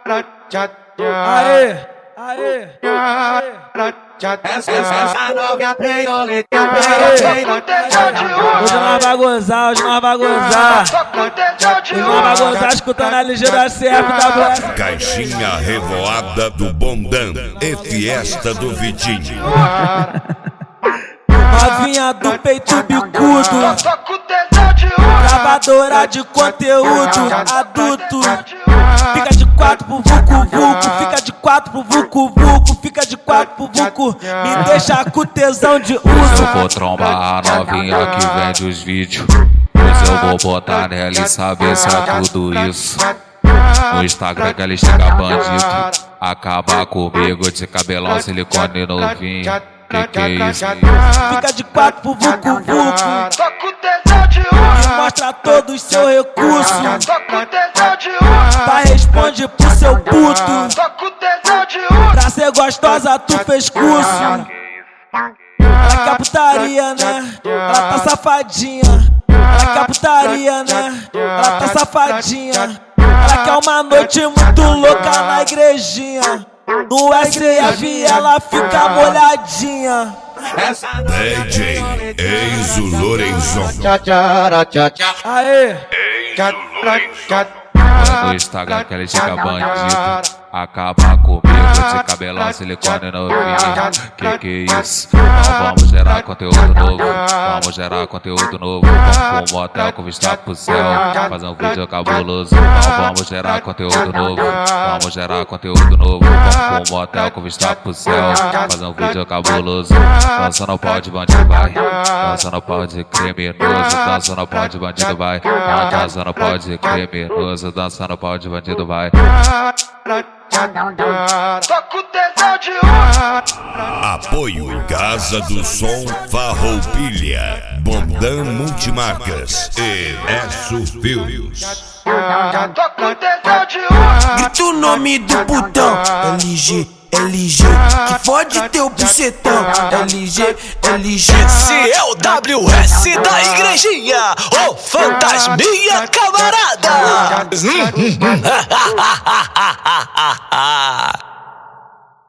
Aê, aê, aê. Essa novinha preto, Hoje nós vai gozar, hoje nós vai gozar. Hoje nós vai gozar escutando a LG da CFWS. Caixinha revoada do Bondão e Fiesta do Vitinho. Novinha do peito bicudo, gravadora de conteúdo adulto. Fica de quatro pro vucu-vucu, fica de quatro pro vucu-vucu, fica de quatro pro vucu. Me deixa com tesão de uso. Eu vou trombar a novinha que vende os vídeos. Pois eu vou botar nela e saber se é tudo isso. No Instagram que ela estica bandido. Acaba comigo de cabelão, silicone novinho. Que é isso? Fica de quatro pro vucu-vucu, me mostra todo o seu recurso. Tá, responde pro seu puto. Pra ser gostosa tu fez curso. Ela quer putaria, né? Ela tá safadinha. Ela quer putaria, né? Ela tá safadinha. Ela quer uma noite muito louca na igrejinha. No SF ela fica molhadinha. DJ Enzo Lorenzon. Aê! No Instagram que ela estica bandido. Acaba comigo de cabelão, silicone novinho. Que é isso? Então vamos gerar conteúdo novo. Vamos gerar conteúdo novo. Vamos pro motel com vista pro céu. Fazer um vídeo cabuloso. Então vamos gerar conteúdo novo. Vamos gerar conteúdo novo. Vamos pro motel com vista pro céu. Fazer um vídeo cabuloso. Dança no pau de bandido vai. Dança no pau de criminoso. Dança no pau de bandido vai. Dança no pau de criminoso. Dança no pau de bandido vai. Apoio Casa do Som Farroupilha, Bondão Multimarcas e Esso Filmes. Grita o nome do putão, LG, LG, que fode teu bucetão, LG, LG. Esse é o WS da igrejinha, ô fantasminha camarada.